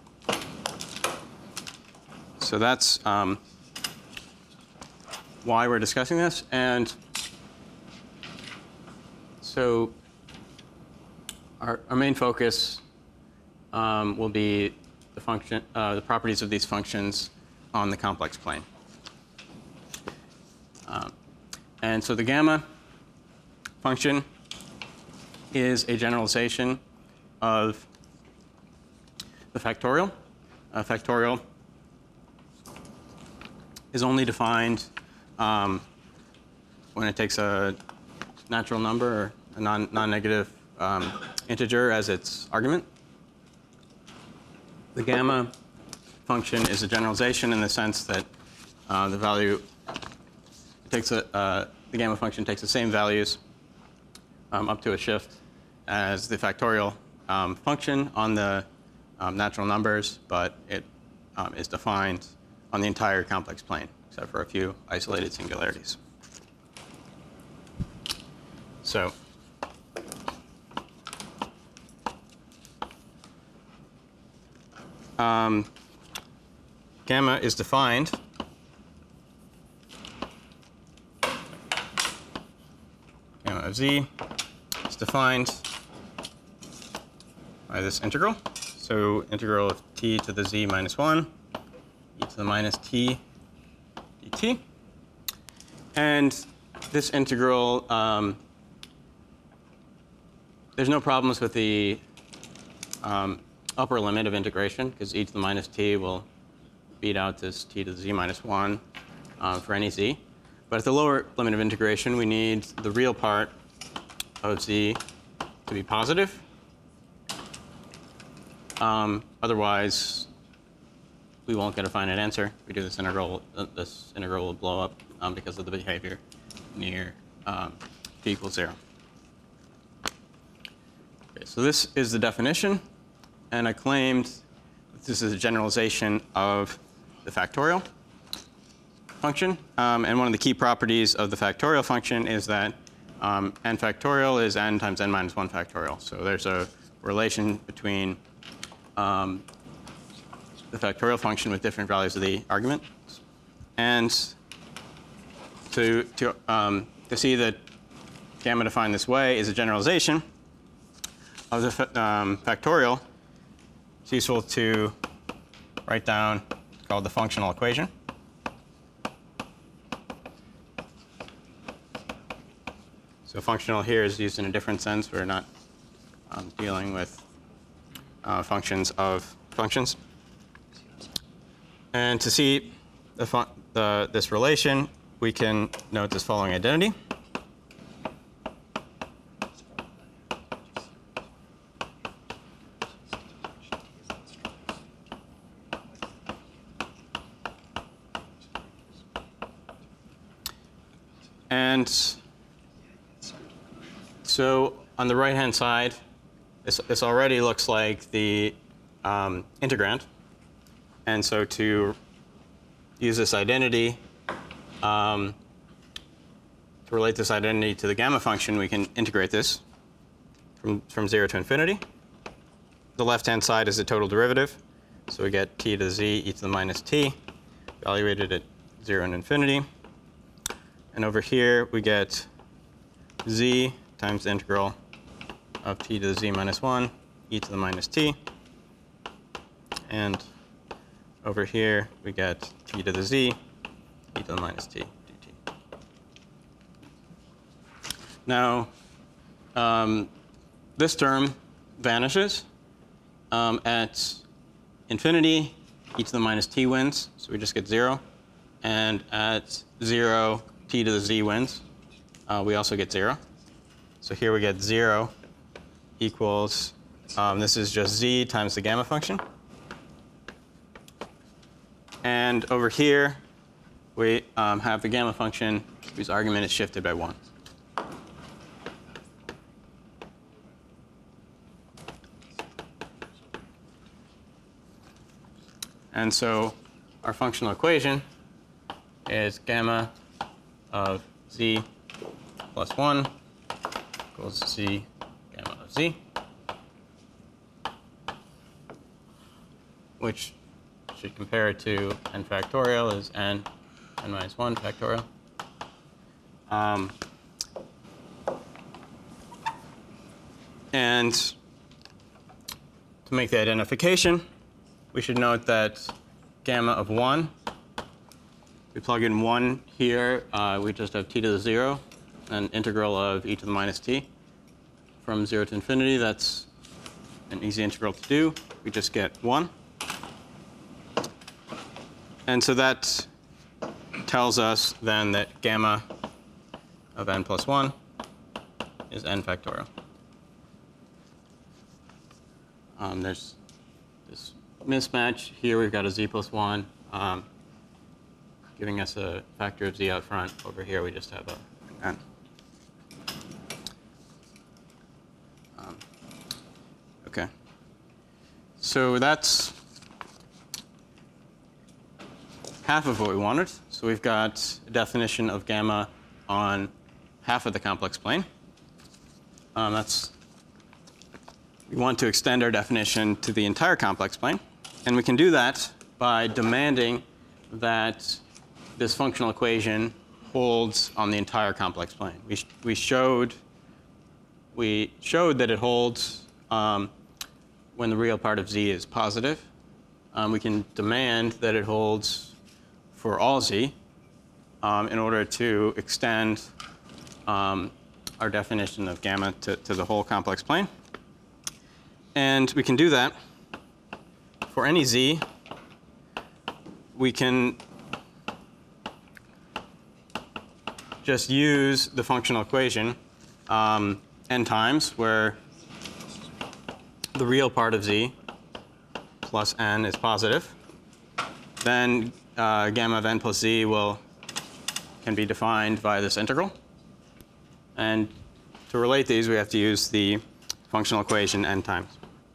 So that's um, why we're discussing this. And so our, our main focus um, will be the function, uh, the properties of these functions on the complex plane. Um, and so the gamma function is a generalization of the factorial. Uh, factorial is only defined um, when it takes a natural number or a non, non-negative um, integer as its argument. The gamma function is a generalization in the sense that uh, the value takes a, uh, the gamma function takes the same values um, up to a shift as the factorial um, function on the um, natural numbers, but it um, is defined on the entire complex plane, except for a few isolated singularities. So um, gamma is defined gamma of z is defined by this integral. So integral of t to the z minus one, e to the minus t dt. And this integral, um, there's no problems with the um, upper limit of integration, because e to the minus t will beat out this t to the z minus one uh, for any z. But at the lower limit of integration, we need the real part of z to be positive. Um, otherwise, we won't get a finite answer. We do this integral, uh, this integral will blow up um, because of the behavior near um, t equals zero. Okay, so this is the definition, and I claimed that this is a generalization of the factorial function. Um, and one of the key properties of the factorial function is that um, n factorial is n times n minus one factorial. So there's a relation between um, the factorial function with different values of the argument. And to, to, um, to see that gamma defined this way is a generalization of the fa um, factorial, it's useful to write down called the functional equation. So functional here is used in a different sense. We're not um, dealing with uh, functions of functions. And to see the fun the, this relation, we can note this following identity. And so on the right-hand side, this, this already looks like the um, integrand. And so to use this identity, um, to relate this identity to the gamma function, we can integrate this from, from zero to infinity. The left-hand side is the total derivative. So we get t to the z e to the minus t, evaluated at zero and infinity. And over here, we get z times the integral of t to the z minus one, e to the minus t. And over here, we get t to the z, e to the minus t dt. Now, um, this term vanishes. Um, at infinity, e to the minus t wins, so we just get zero. And at zero, t to the z wins. Uh, we also get zero. So here we get zero equals, um, this is just z times the gamma function. And over here, we um, have the gamma function whose argument is shifted by one. And so our functional equation is gamma of z plus one equals z gamma of z, which should compare it to n factorial is n, n minus one factorial. Um, and to make the identification, we should note that gamma of one, we plug in one here, uh, we just have t to the zero, an integral of e to the minus t. From zero to infinity, that's an easy integral to do. We just get one. And so that tells us then that gamma of n plus one is n factorial. Um, there's this mismatch. Here we've got a z plus one, um, giving us a factor of z out front. Over here we just have a n. Um, okay. So that's half of what we wanted. So we've got a definition of gamma on half of the complex plane. Um, that's we want to extend our definition to the entire complex plane. And we can do that by demanding that this functional equation holds on the entire complex plane. We, sh we, showed, we showed that it holds um, when the real part of z is positive. Um, we can demand that it holds for all z um, in order to extend um, our definition of gamma to, to the whole complex plane. And we can do that for any z, we can just use the functional equation um, n times, where the real part of z plus n is positive. Then uh, gamma of n plus z will can be defined by this integral. And to relate these, we have to use the functional equation n times.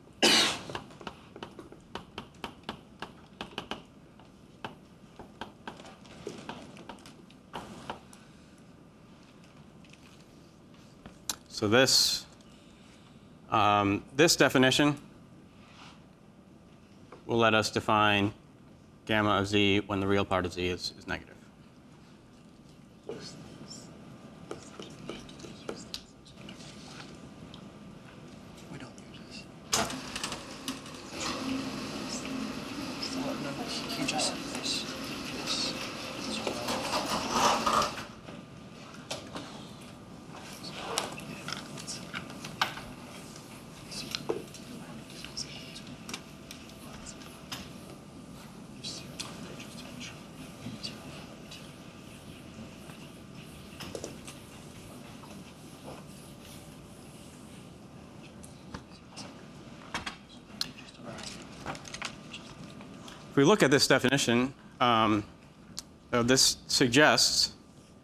So this, um, this definition will let us define gamma of z when the real part of z is, is negative. We don't use this. Well, no, he just said this. This. If we look at this definition, um, uh, this suggests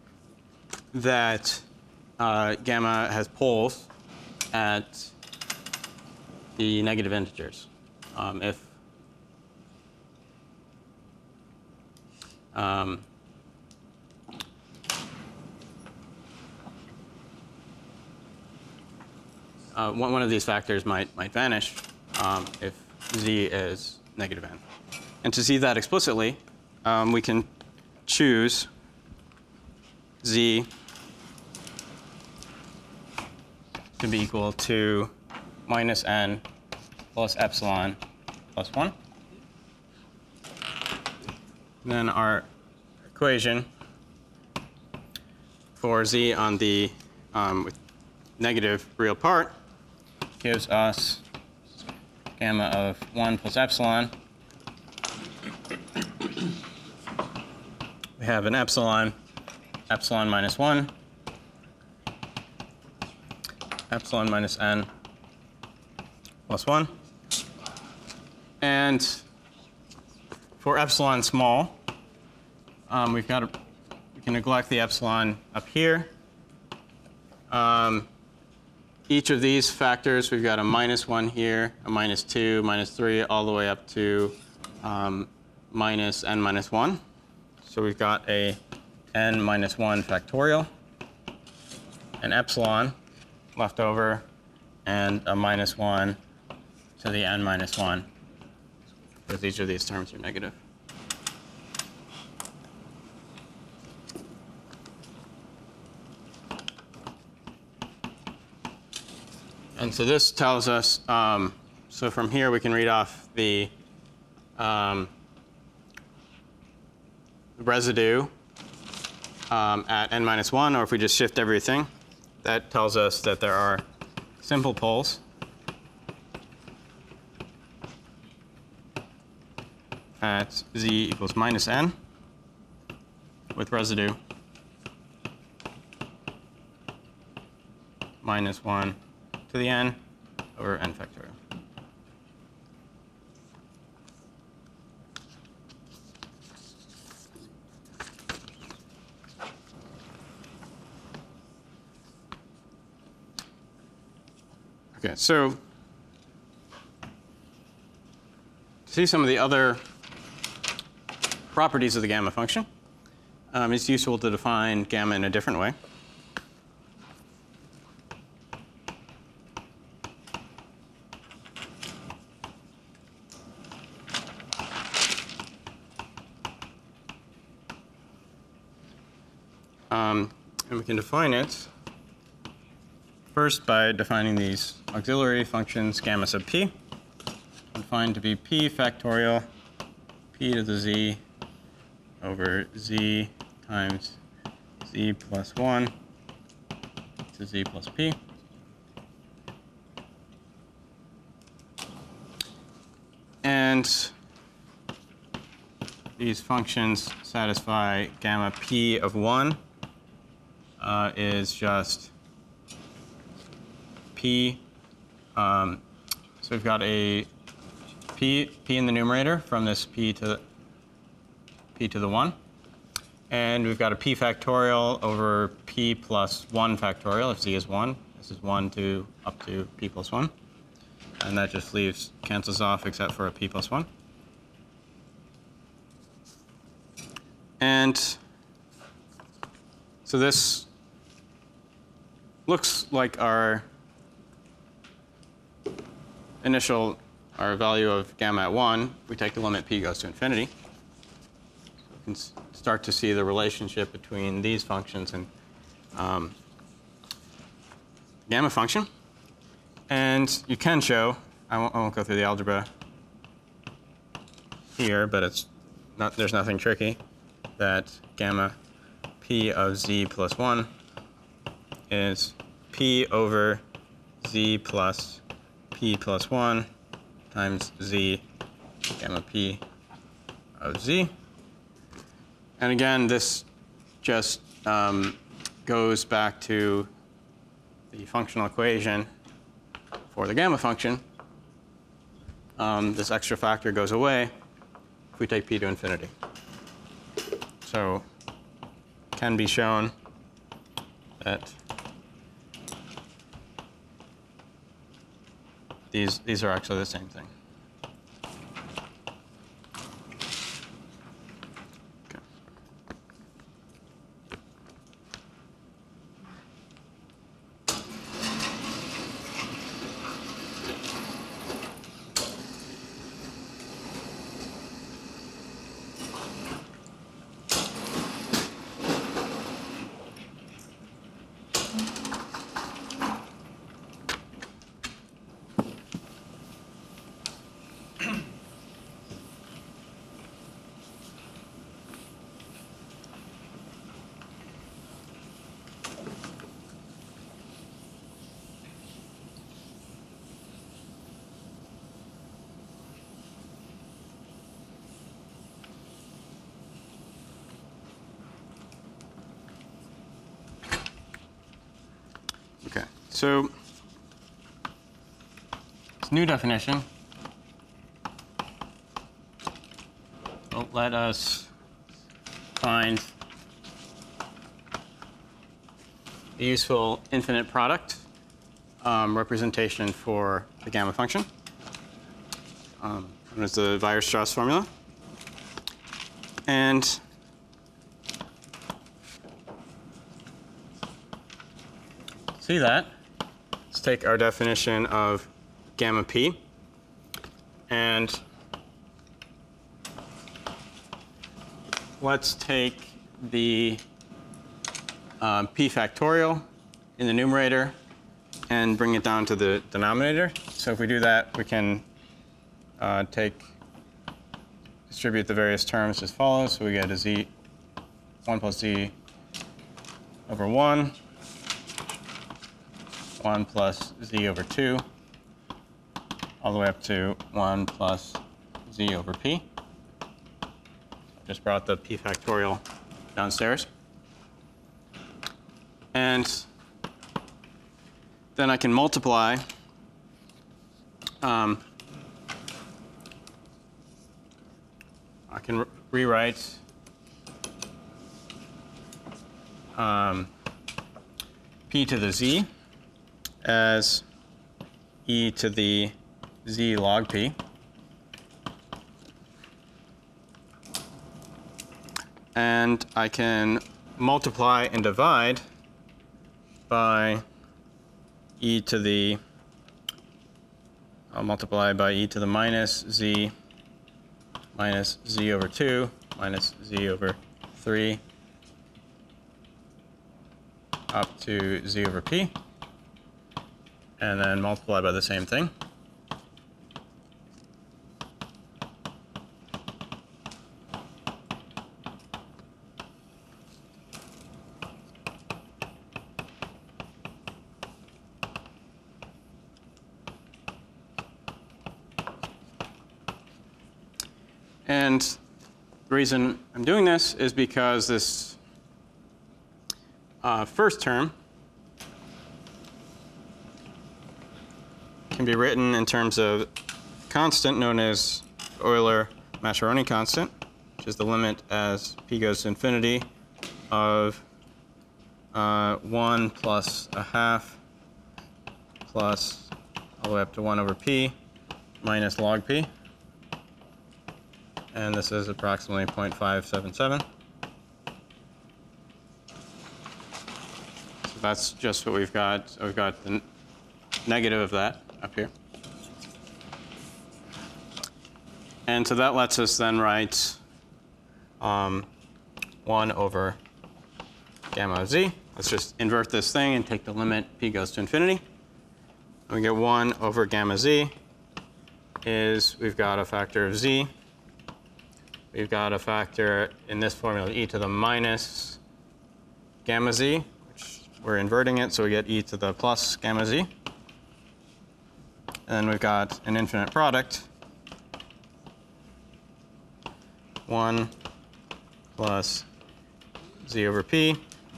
that uh, gamma has poles at the negative integers. Um, if um, uh, one, one of these factors might, might vanish um, if z is negative n. And to see that explicitly, um, we can choose z to be equal to minus n plus epsilon plus one. And then our equation for z on the um, with negative real part gives us gamma of one plus epsilon. We have an epsilon, epsilon minus one, epsilon minus n plus one. And for epsilon small, um, we've got to, we can neglect the epsilon up here. Um, each of these factors, we've got a minus one here, a minus two, minus three, all the way up to um, minus n minus one. So we've got a n minus one factorial, an epsilon left over, and a minus one to the n minus one, because each of these terms are negative. And so this tells us, um, so from here we can read off the um, residue um, at n minus one, or if we just shift everything, that tells us that there are simple poles at z equals minus n with residue minus one to the n over n factorial. Okay, so to see some of the other properties of the gamma function, um, it's useful to define gamma in a different way. Um, and we can define it first by defining these auxiliary functions gamma sub p, defined to be p factorial p to the z over z times z plus one to z plus p. And and these functions satisfy gamma p of one uh, is just p. Um, so we've got a p p in the numerator from this p to p to the one, and we've got a p factorial over p plus one factorial if z is one. This is one to up to p plus one, and that just leaves cancels off except for a p plus one. And so this looks like our initial, our value of gamma at one. We take the limit p goes to infinity. So we can s start to see the relationship between these functions and um, gamma function. And you can show, I won't, I won't go through the algebra here, but it's not, there's nothing tricky, that gamma p of z plus one is p over z plus p plus one times z gamma p of z. And again, this just um, goes back to the functional equation for the gamma function. Um, this extra factor goes away if we take p to infinity. So can be shown that these these are actually the same thing. Okay. Okay, so this new definition will let us find a useful infinite product um, representation for the gamma function. Um, known as the Weierstrass formula. And see that, let's take our definition of gamma p and let's take the um, p factorial in the numerator and bring it down to the denominator. So if we do that, we can uh, take, distribute the various terms as follows. So we get a z, one plus z over one, one plus z over two, all the way up to one plus z over p. Just brought the p factorial downstairs. And then I can multiply um, I can re rewrite um, p to the z as e to the z log p. And I can multiply and divide by e to the, I'll multiply by e to the minus z minus z over two minus z over three up to z over p, and then multiply by the same thing. And the reason I'm doing this is because this uh, first term can be written in terms of constant known as Euler-Mascheroni constant, which is the limit as p goes to infinity of uh, one plus a half plus all the way up to one over p minus log p. And this is approximately zero point five seven seven. So that's just what we've got. So we've got the negative of that up here. And so that lets us then write um, one over gamma of z. Let's just invert this thing and take the limit p goes to infinity. And we get one over gamma z is we've got a factor of z. We've got a factor in this formula e to the minus gamma z, which we're inverting it, so we get e to the plus gamma z. And then we've got an infinite product. one plus z over p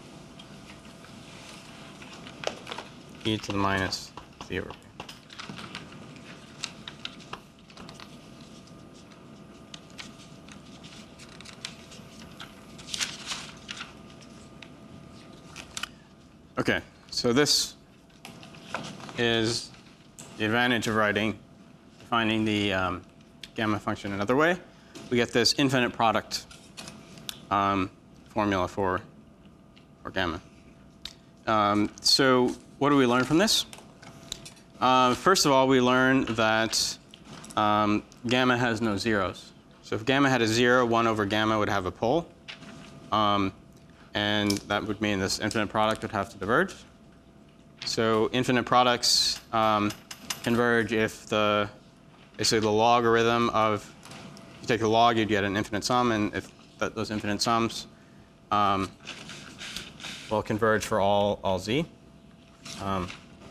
e to the minus z over p. Okay, so this is the advantage of writing, defining the um, gamma function another way. We get this infinite product um, formula for, for gamma. Um, so what do we learn from this? Uh, first of all, we learn that um, gamma has no zeros. So if gamma had a zero, one over gamma would have a pole. Um, and that would mean this infinite product would have to diverge. So infinite products um, converge if the, basically the logarithm of, if you take the log, you'd get an infinite sum, and if that, those infinite sums um, will converge for all, all z. Um,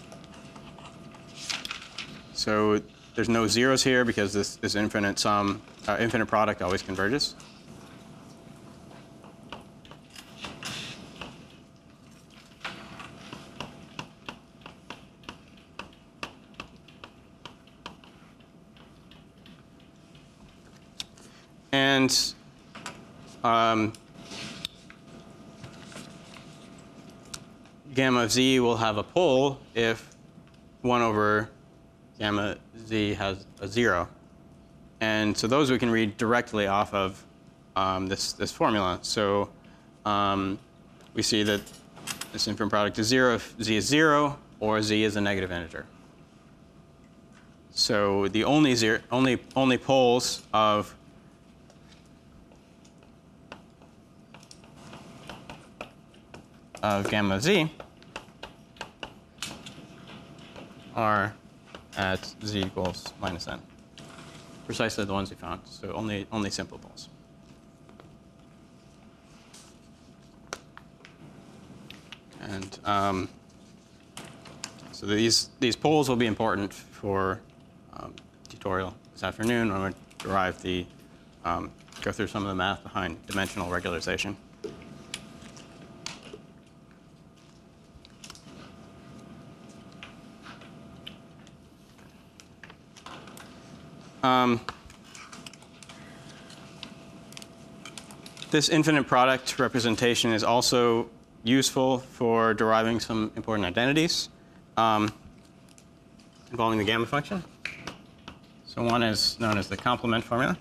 so there's no zeros here because this, this infinite sum, uh, infinite product always converges. And um, gamma of z will have a pole if one over gamma z has a zero. And so those we can read directly off of um, this, this formula. So um, we see that this infinite product is zero if z is zero or z is a negative integer. So the only, zero, only, only poles of of gamma of z are at z equals minus n. Precisely the ones we found, so only, only simple poles. And um, so these, these poles will be important for um, tutorial this afternoon when we derive the, um, go through some of the math behind dimensional regularization. Um, this infinite product representation is also useful for deriving some important identities um, involving the gamma function. So one is known as the complement formula.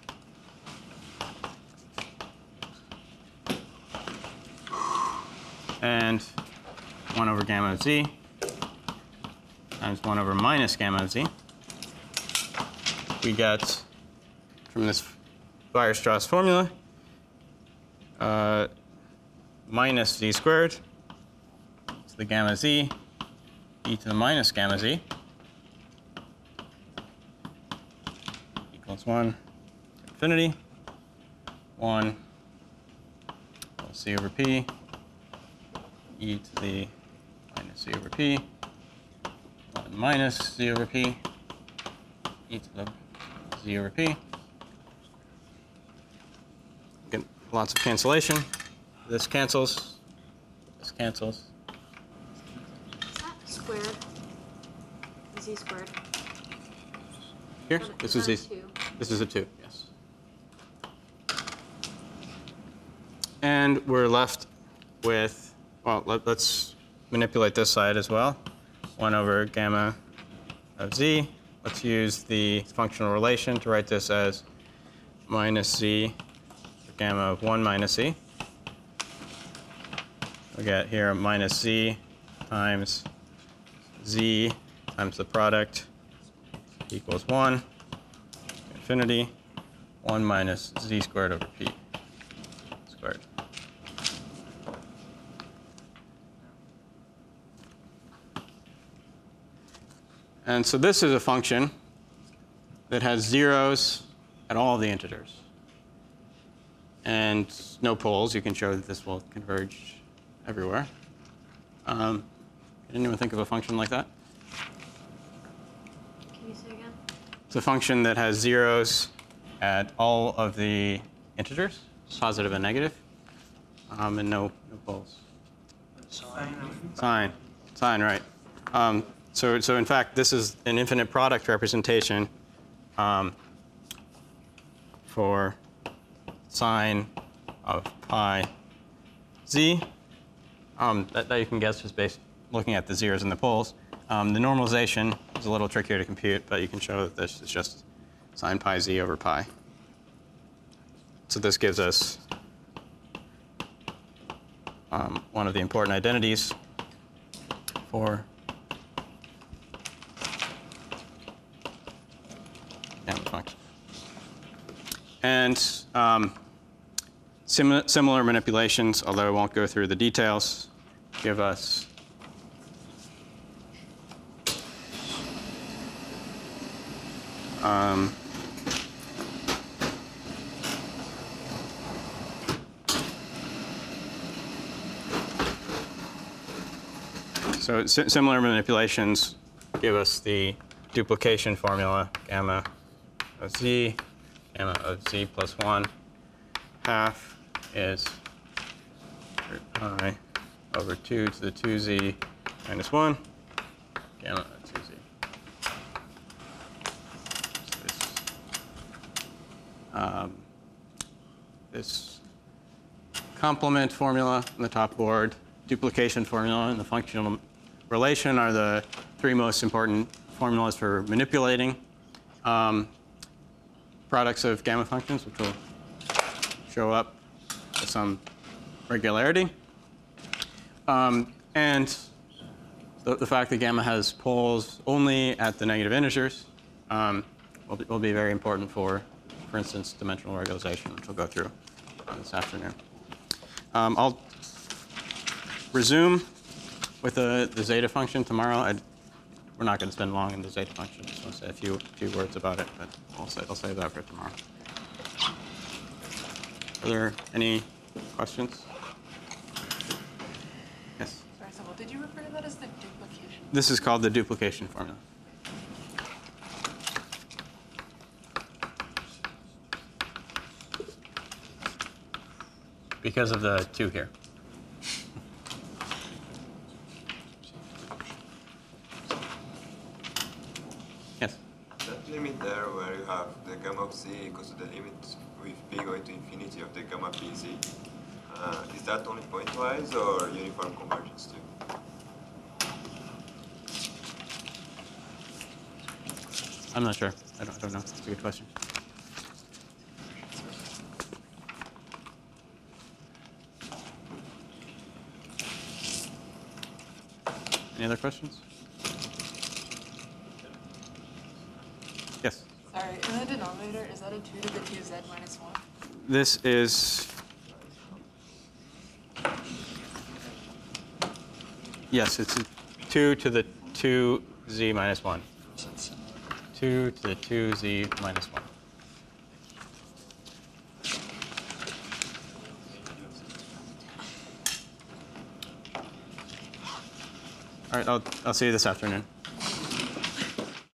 And one over gamma of z times one over minus gamma of z. We get from this Weierstrass formula uh, minus z squared to the gamma z e to the minus gamma z equals one to infinity, one plus c over p e to the minus c over p, one minus c over p e to the z over p. lots of cancellation. This cancels. This cancels. Is that squared? Z squared. Here, Is this that is a a, two? this is a two, yes. And we're left with, well, let, let's manipulate this side as well. one over gamma of z. Let's use the functional relation to write this as minus z for gamma of one minus z. We get here minus z times z times the product equals one, infinity, one minus z squared over p squared. And so this is a function that has zeros at all of the integers. And no poles. You can show that this will converge everywhere. Um, can anyone think of a function like that? Can you say again? It's a function that has zeros at all of the integers, positive and negative, um, and no, no poles. Sine. Sine, right. Um, so, so in fact, this is an infinite product representation um, for sine of pi z. Um, that, that you can guess just based looking at the zeros and the poles. Um, the normalization is a little trickier to compute, but you can show that this is just sine pi z over pi. So this gives us um, one of the important identities for gamma function. And um, sim similar manipulations, although I won't go through the details, give us um, so si similar manipulations give us the duplication formula, gamma of z, gamma of z plus one half is pi over two to the two z minus one, gamma of two z. So this, um, this complement formula on the top board, duplication formula, and the functional relation are the three most important formulas for manipulating um, products of gamma functions, which will show up with some regularity. Um, and the, the fact that gamma has poles only at the negative integers um, will, be, will be very important for, for instance, dimensional regularization, which we'll go through this afternoon. Um, I'll resume with the, the zeta function tomorrow. I'd, we're not going to spend long in the zeta function. Just want to say a few, few words about it, but I'll, say, I'll save that for tomorrow. Are there any questions? Yes? Sorry, so what did you refer to that as the duplication? This is called the duplication formula. Because of the two here. Yes? That limit there where you have the gamma of z equals to the limit with p going to infinity of the gamma pz, uh, is that only pointwise or uniform convergence too? I'm not sure. I don't, I don't know. That's a good question. Any other questions? Yes? Sorry, in the denominator, is that a two to the two z minus one? This is, yes, it's a two to the two z minus one. two to the two z minus one. All right, I'll, I'll see you this afternoon.